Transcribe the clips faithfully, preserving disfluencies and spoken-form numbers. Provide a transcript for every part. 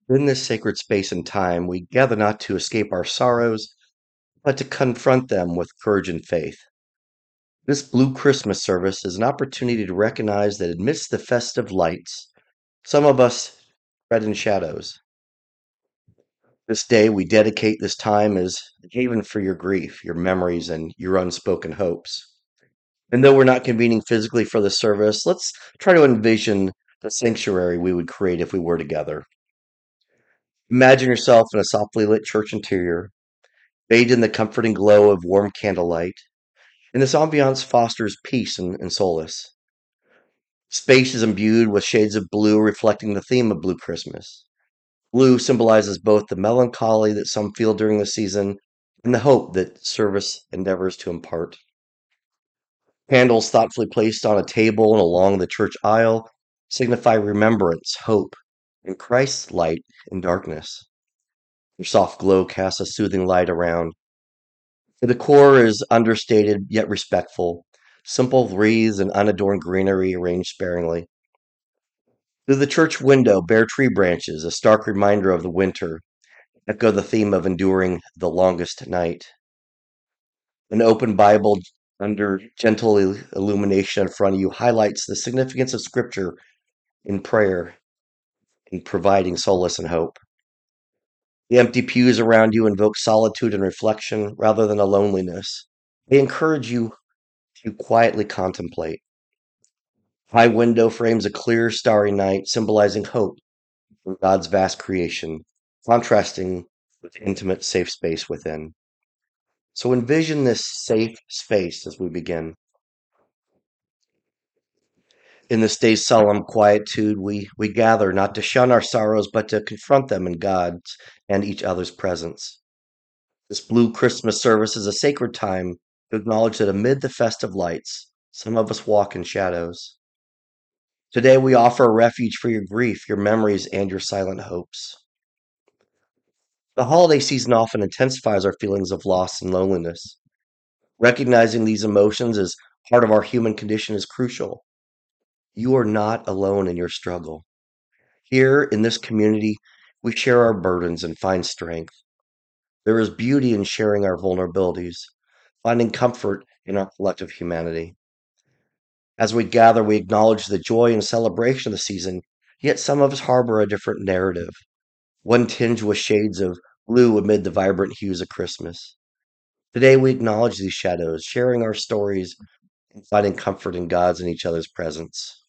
In this sacred space and time, we gather not to escape our sorrows, but to confront them with courage and faith. This Blue Christmas service is an opportunity to recognize that amidst the festive lights, some of us tread in shadows. This day, we dedicate this time as a haven for your grief, your memories, and your unspoken hopes. And though we're not convening physically for the service, let's try to envision the sanctuary we would create if we were together. Imagine yourself in a softly lit church interior, bathed in the comforting glow of warm candlelight, and this ambiance fosters peace and, and solace. Space is imbued with shades of blue, reflecting the theme of Blue Christmas. Blue symbolizes both the melancholy that some feel during the season and the hope that service endeavors to impart. Candles thoughtfully placed on a table and along the church aisle signify remembrance, hope, and Christ's light in darkness. Their soft glow casts a soothing light around. The decor is understated yet respectful. Simple wreaths and unadorned greenery arranged sparingly. Through the church window, bare tree branches, a stark reminder of the winter, echo the theme of enduring the longest night. An open Bible under gentle il- illumination in front of you highlights the significance of Scripture in prayer, in providing solace and hope. The empty pews around you invoke solitude and reflection rather than a loneliness. They encourage you to quietly contemplate. High window frames a clear, starry night, symbolizing hope from God's vast creation, contrasting with the intimate, safe space within. So envision this safe space as we begin. In this day's solemn quietude, we, we gather not to shun our sorrows, but to confront them in God's and each other's presence. This Blue Christmas service is a sacred time to acknowledge that amid the festive lights, some of us walk in shadows. Today, we offer a refuge for your grief, your memories, and your silent hopes. The holiday season often intensifies our feelings of loss and loneliness. Recognizing these emotions as part of our human condition is crucial. You are not alone in your struggle. Here in this community, we share our burdens and find strength. There is beauty in sharing our vulnerabilities, finding comfort in our collective humanity. As we gather, we acknowledge the joy and celebration of the season, yet some of us harbor a different narrative, one tinged with shades of blue amid the vibrant hues of Christmas. Today, we acknowledge these shadows, sharing our stories and finding comfort in God's and each other's presence.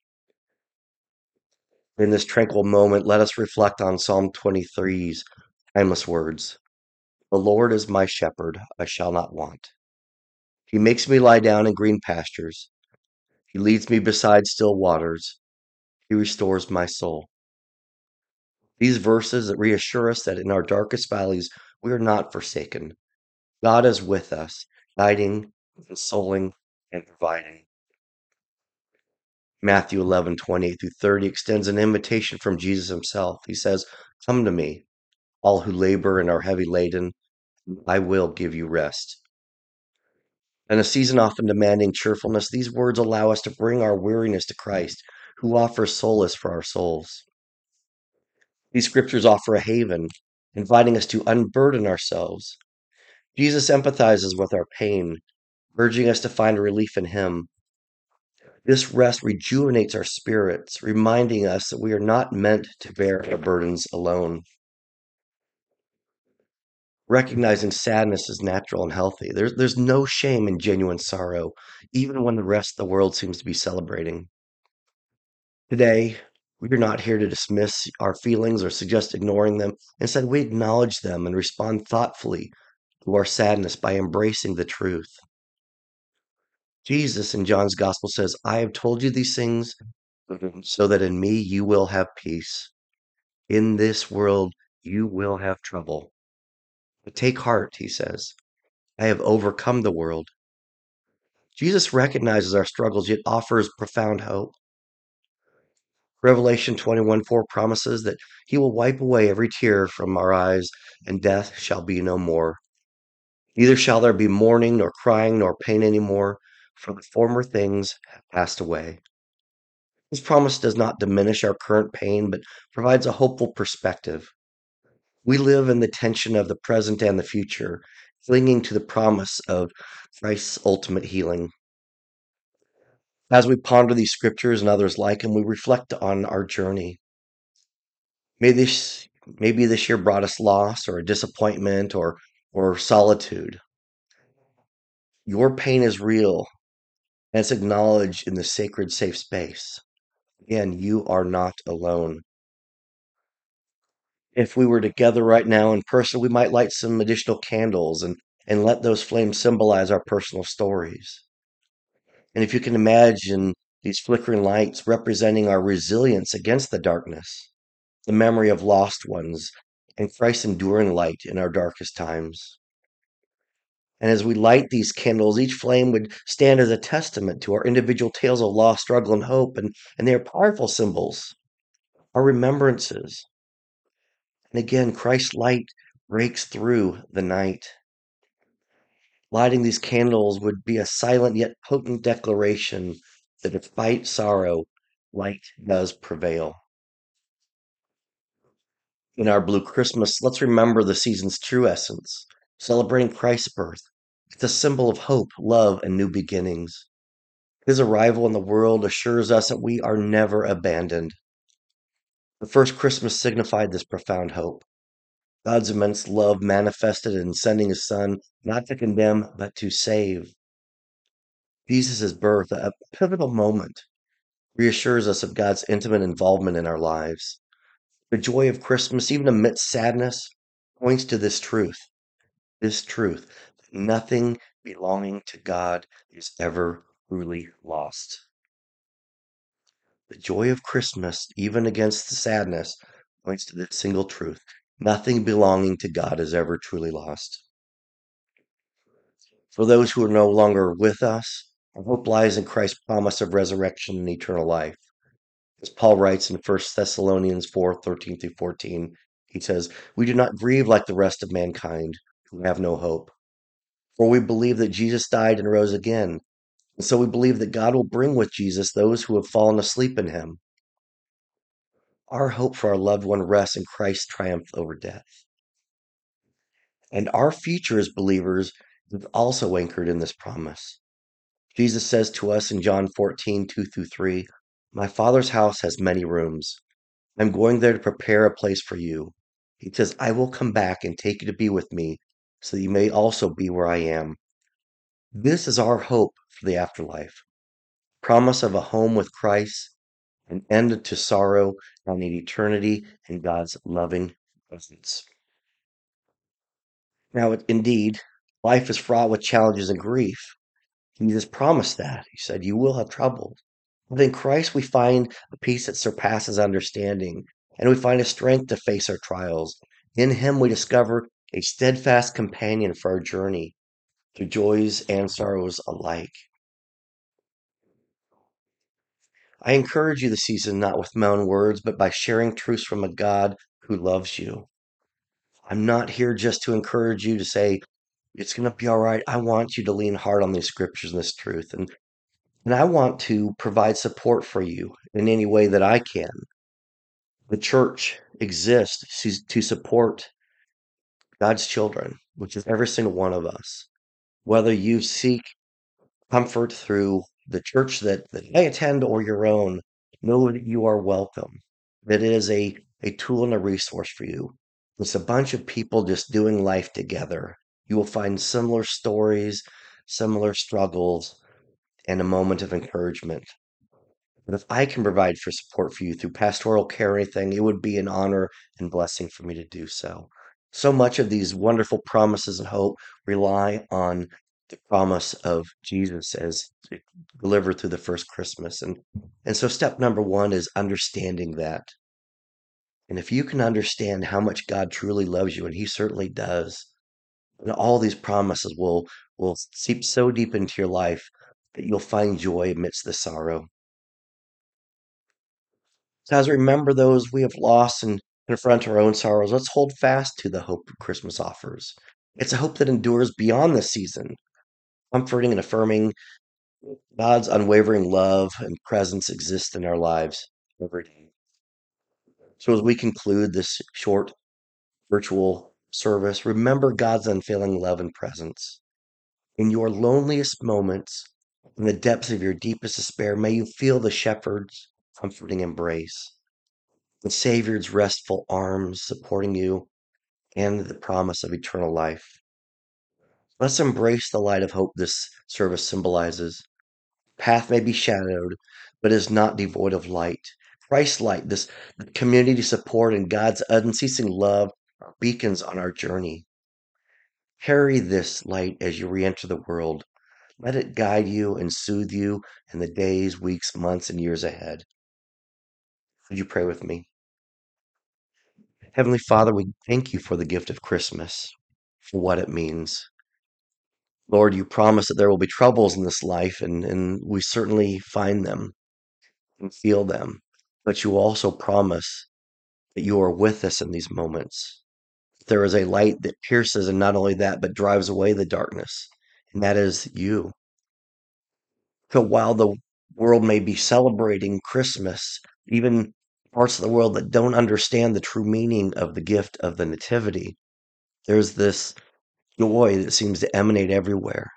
In this tranquil moment, let us reflect on Psalm twenty-three's timeless words. The Lord is my shepherd, I shall not want. He makes me lie down in green pastures. He leads me beside still waters. He restores my soul. These verses that reassure us that in our darkest valleys, we are not forsaken. God is with us, guiding, consoling, and providing. Matthew eleven twenty-eight through thirty extends an invitation from Jesus himself. He says, come to me, all who labor and are heavy laden, I will give you rest. In a season often demanding cheerfulness, these words allow us to bring our weariness to Christ, who offers solace for our souls. These scriptures offer a haven, inviting us to unburden ourselves. Jesus empathizes with our pain, urging us to find relief in him. This rest rejuvenates our spirits, reminding us that we are not meant to bear our burdens alone. Recognizing sadness is natural and healthy. There's, there's no shame in genuine sorrow, even when the rest of the world seems to be celebrating. Today, we are not here to dismiss our feelings or suggest ignoring them. Instead, we acknowledge them and respond thoughtfully to our sadness by embracing the truth. Jesus in John's Gospel says, I have told you these things so that in me you will have peace. In this world you will have trouble. But take heart, he says. I have overcome the world. Jesus recognizes our struggles, yet offers profound hope. Revelation twenty-one four promises that he will wipe away every tear from our eyes, and death shall be no more. Neither shall there be mourning, nor crying, nor pain any more, for the former things have passed away. This promise does not diminish our current pain, but provides a hopeful perspective. We live in the tension of the present and the future, clinging to the promise of Christ's ultimate healing. As we ponder these scriptures and others like them, we reflect on our journey. May this maybe this year brought us loss or a disappointment or or solitude. Your pain is real and it's acknowledged in the sacred safe space. Again, you are not alone. If we were together right now in person, we might light some additional candles and and let those flames symbolize our personal stories. And if you can imagine these flickering lights representing our resilience against the darkness, the memory of lost ones, and Christ's enduring light in our darkest times. And as we light these candles, each flame would stand as a testament to our individual tales of loss, struggle, and hope, and, and they are powerful symbols, our remembrances. And again, Christ's light breaks through the night. Lighting these candles would be a silent yet potent declaration that despite sorrow, light does prevail. In our Blue Christmas, let's remember the season's true essence, celebrating Christ's birth. It's a symbol of hope, love, and new beginnings. His arrival in the world assures us that we are never abandoned. The first Christmas signified this profound hope. God's immense love manifested in sending his son not to condemn, but to save. Jesus' birth, a pivotal moment, reassures us of God's intimate involvement in our lives. The joy of Christmas, even amidst sadness, points to this truth. This truth that nothing belonging to God is ever truly lost. The joy of Christmas, even against the sadness, points to this single truth. Nothing belonging to God is ever truly lost. For those who are no longer with us, our hope lies in Christ's promise of resurrection and eternal life. As Paul writes in First Thessalonians four thirteen through fourteen, he says, "We do not grieve like the rest of mankind, who have no hope. For we believe that Jesus died and rose again. And so we believe that God will bring with Jesus those who have fallen asleep in him. Our hope for our loved one rests in Christ's triumph over death. And our future as believers is also anchored in this promise. Jesus says to us in John fourteen two through three, "My Father's house has many rooms. I'm going there to prepare a place for you." He says, "I will come back and take you to be with me so that you may also be where I am." This is our hope for the afterlife. Promise of a home with Christ, an end to sorrow, and an eternity in God's loving presence. Now, indeed, life is fraught with challenges and grief. Jesus promised that. He said, "You will have trouble." But in Christ, we find a peace that surpasses understanding, and we find a strength to face our trials. In Him, we discover a steadfast companion for our journey through joys and sorrows alike. I encourage you this season not with my own words, but by sharing truths from a God who loves you. I'm not here just to encourage you to say, it's going to be all right. I want you to lean hard on these scriptures and this truth. And, and I want to provide support for you in any way that I can. The church exists to to support God's children, which is every single one of us. Whether you seek comfort through the church that, that I attend or your own, know that you are welcome. That it is a, a tool and a resource for you. It's a bunch of people just doing life together. You will find similar stories, similar struggles, and a moment of encouragement. But if I can provide for support for you through pastoral care or anything, it would be an honor and blessing for me to do so. So much of these wonderful promises and hope rely on the promise of Jesus as delivered through the first Christmas. And and so step number one is understanding that. And if you can understand how much God truly loves you, and He certainly does, and all these promises will will seep so deep into your life that you'll find joy amidst the sorrow. So as we remember those we have lost and confront our own sorrows, let's hold fast to the hope Christmas offers. It's a hope that endures beyond the season, comforting and affirming God's unwavering love and presence exist in our lives every day. So as we conclude this short virtual service, remember God's unfailing love and presence. In your loneliest moments, in the depths of your deepest despair, may you feel the shepherd's comforting embrace, the Savior's restful arms supporting you, and the promise of eternal life. Let's embrace the light of hope this service symbolizes. Path may be shadowed, but is not devoid of light. Christ's light, this community support, and God's unceasing love are beacons on our journey. Carry this light as you re-enter the world. Let it guide you and soothe you in the days, weeks, months, and years ahead. Would you pray with me? Heavenly Father, we thank you for the gift of Christmas, for what it means. Lord, you promise that there will be troubles in this life, and, and we certainly find them and feel them. But you also promise that you are with us in these moments. There is a light that pierces, and not only that, but drives away the darkness, and that is you. So while the world may be celebrating Christmas, even parts of the world that don't understand the true meaning of the gift of the Nativity, there's this joy that seems to emanate everywhere.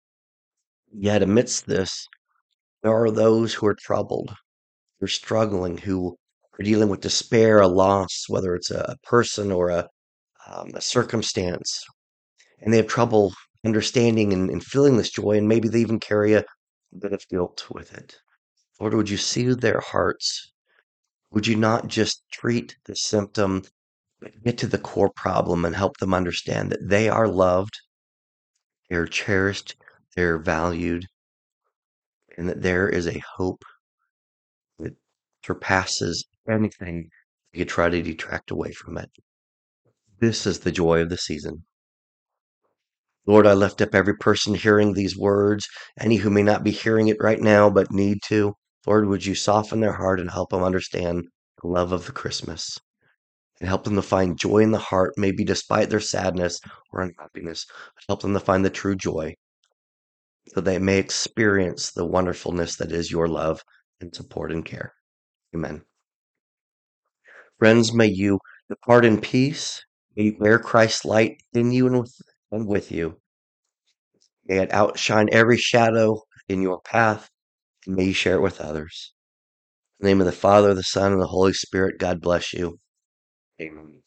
Yet amidst this, there are those who are troubled, who are struggling, who are dealing with despair, a loss, whether it's a person or a, um, a circumstance, and they have trouble understanding and, and feeling this joy, and maybe they even carry a bit of guilt with it. Lord, would you soothe their hearts? Would you not just treat the symptom, but get to the core problem and help them understand that they are loved, they're cherished, they're valued, and that there is a hope that surpasses anything you could try to detract away from it. This is the joy of the season. Lord, I lift up every person hearing these words, any who may not be hearing it right now but need to. Lord, would you soften their heart and help them understand the love of the Christmas and help them to find joy in the heart, maybe despite their sadness or unhappiness. Help them to find the true joy so they may experience the wonderfulness that is your love and support and care. Amen. Friends, may you depart in peace. May you bear Christ's light in you and with, and with you. May it outshine every shadow in your path, and may you share it with others. In the name of the Father, the Son, and the Holy Spirit, God bless you. Amen.